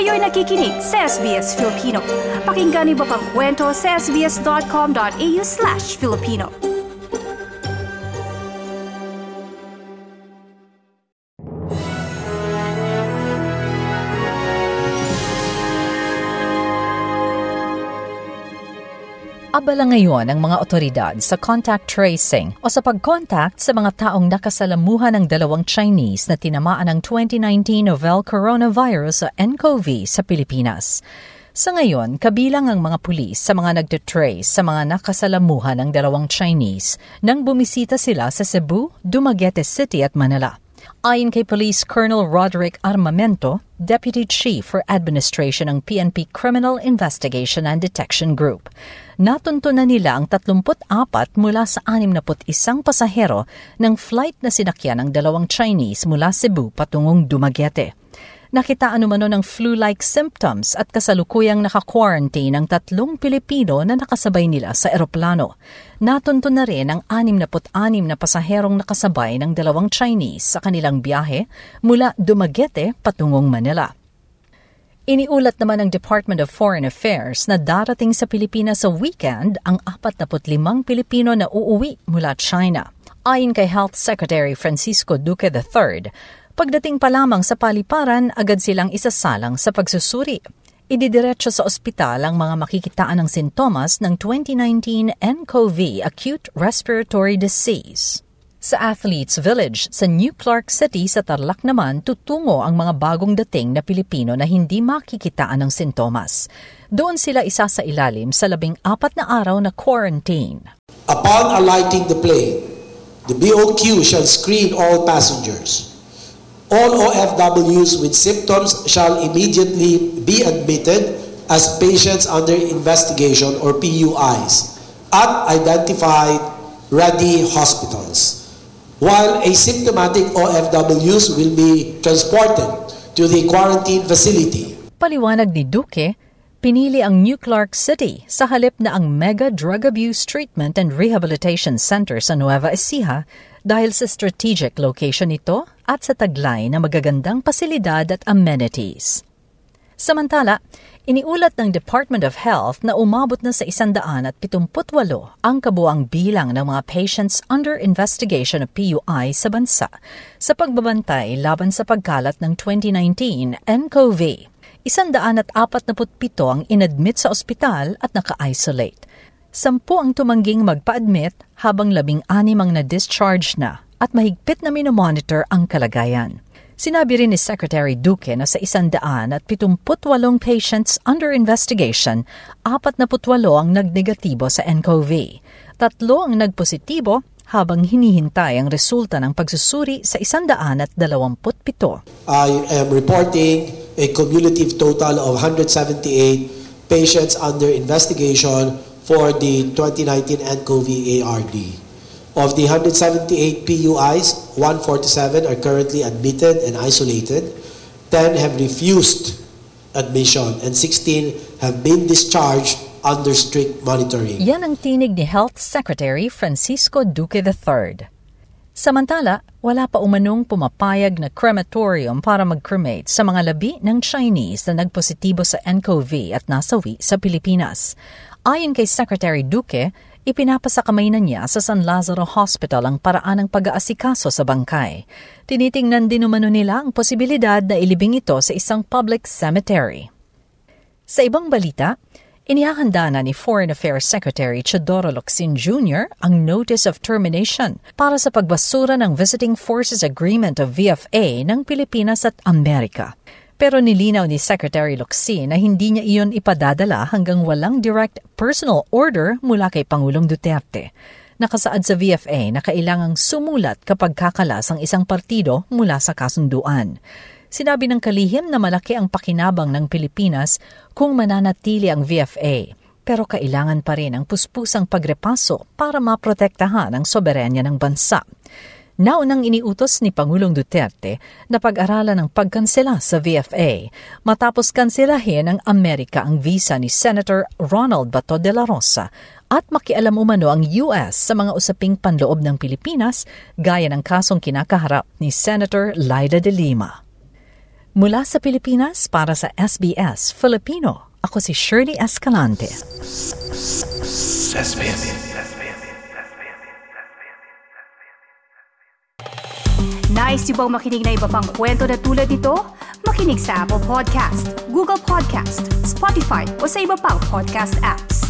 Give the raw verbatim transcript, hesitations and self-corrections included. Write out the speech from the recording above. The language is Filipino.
Kayo'y nakikinig sa S B S Filipino. Pakinggan niyo pa ang kwento sa sbs.com.au slash Filipino. Abala ngayon ang mga otoridad sa contact tracing o sa pag-contact sa mga taong nakasalamuhan ng dalawang Chinese na tinamaan ng twenty nineteen novel coronavirus o N C O V sa Pilipinas. Sa ngayon, kabilang ang mga pulis sa mga nagtitrace sa mga nakasalamuhan ng dalawang Chinese nang bumisita sila sa Cebu, Dumaguete City at Manila. Ayon kay Police Colonel Roderick Armamento, Deputy Chief for Administration ng P N P Criminal Investigation and Detection Group, natuntunan nila ang thirty-four mula sa sixty-one pasahero ng flight na sinakyan ng dalawang Chinese mula Cebu patungong Dumaguete. Nakitaan umano ng flu-like symptoms at kasalukuyang naka-quarantine ang tatlong Pilipino na nakasabay nila sa eroplano. Natunto na rin ang sixty-six na pasaherong nakasabay ng dalawang Chinese sa kanilang biyahe mula Dumaguete patungong Manila. Iniulat naman ng Department of Foreign Affairs na darating sa Pilipinas sa weekend ang forty-five Pilipino na uuwi mula China. Ayon kay Health Secretary Francisco Duque the third, pagdating pa lamang sa paliparan, agad silang isasalang sa pagsusuri. Ididiretso sa ospital ang mga makikitaan ng sintomas ng twenty nineteen N C O V acute respiratory disease. Sa Athletes Village sa New Clark City sa Tarlac naman, tutungo ang mga bagong dating na Pilipino na hindi makikitaan ng sintomas. Doon sila isa sa ilalim sa labing apat na araw na quarantine. Upon alighting the plane, the B O Q shall screen all passengers. All O F Ws with symptoms shall immediately be admitted as patients under investigation or P U Is at identified ready hospitals, while asymptomatic O F Ws will be transported to the quarantine facility. Paliwanag ni Duque, pinili ang New Clark City sa halip na ang Mega Drug Abuse Treatment and Rehabilitation Center sa Nueva Ecija dahil sa strategic location nito at sa taglay na magagandang pasilidad at amenities. Samantala, iniulat ng Department of Health na umabot na sa one hundred seventy-eight ang kabuang bilang ng mga patients under investigation of P U I sa bansa sa pagbabantay laban sa pagkalat ng twenty nineteen N C O V. one hundred forty-seven ang inadmit sa ospital at naka-isolate. Sampu ang tumangging magpa-admit habang labing anim ang na-discharge na at mahigpit na minomonitor ang kalagayan. Sinabi rin ni Secretary Duque na sa one hundred seventy-eight patients under investigation, forty-eight ang nagnegatibo sa N C O V. Tatlo ang nagpositibo habang hinihintay ang resulta ng pagsusuri sa one hundred twenty-seven. I am reporting a cumulative total of one hundred seventy-eight patients under investigation for the twenty nineteen N C O V A R D. Of the one hundred seventy-eight P U Is, one hundred forty-seven are currently admitted and isolated, ten have refused admission, and sixteen have been discharged under strict monitoring. Yan ang tinig ni Health Secretary Francisco Duque the third. Samantala, wala pa umanong pumapayag na crematorium para mag-cremate sa mga labi ng Chinese na nagpositibo sa N C O V at nasawi sa Pilipinas. Ayon kay Secretary Duque, ipinapasa kamay na niya sa San Lazaro Hospital ang paraan ng pag-aasikaso sa bangkay. Tinitingnan din umano nila ang posibilidad na ilibing ito sa isang public cemetery. Sa ibang balita, inihahanda na ni Foreign Affairs Secretary Teodoro Locsin Junior ang Notice of Termination para sa pagbasura ng Visiting Forces Agreement of V F A ng Pilipinas at Amerika. Pero nilinaw ni Secretary Locsin na hindi niya iyon ipadadala hanggang walang direct personal order mula kay Pangulong Duterte. Nakasaad sa V F A na kailangang sumulat kapag kakalas ang isang partido mula sa kasunduan. Sinabi ng kalihim na malaki ang pakinabang ng Pilipinas kung mananatili ang V F A, pero kailangan pa rin ang puspusang pagrepaso para maprotektahan ang soberanya ng bansa. Naunang iniutos ni Pangulong Duterte na pag-aralan ang pagkansela sa V F A matapos kanselahin ng Amerika ang visa ni Senator Ronald Bato de la Rosa at makialam umano ang U S sa mga usaping panloob ng Pilipinas gaya ng kasong kinakaharap ni Senator Laida de Lima. Mula sa Pilipinas para sa S B S Filipino, ako si Shirley Escalante. Nice yung bang makinig na iba pang kwento na tulad ito? Makinig sa Apple Podcast, Google Podcast, Spotify o sa iba pang podcast apps.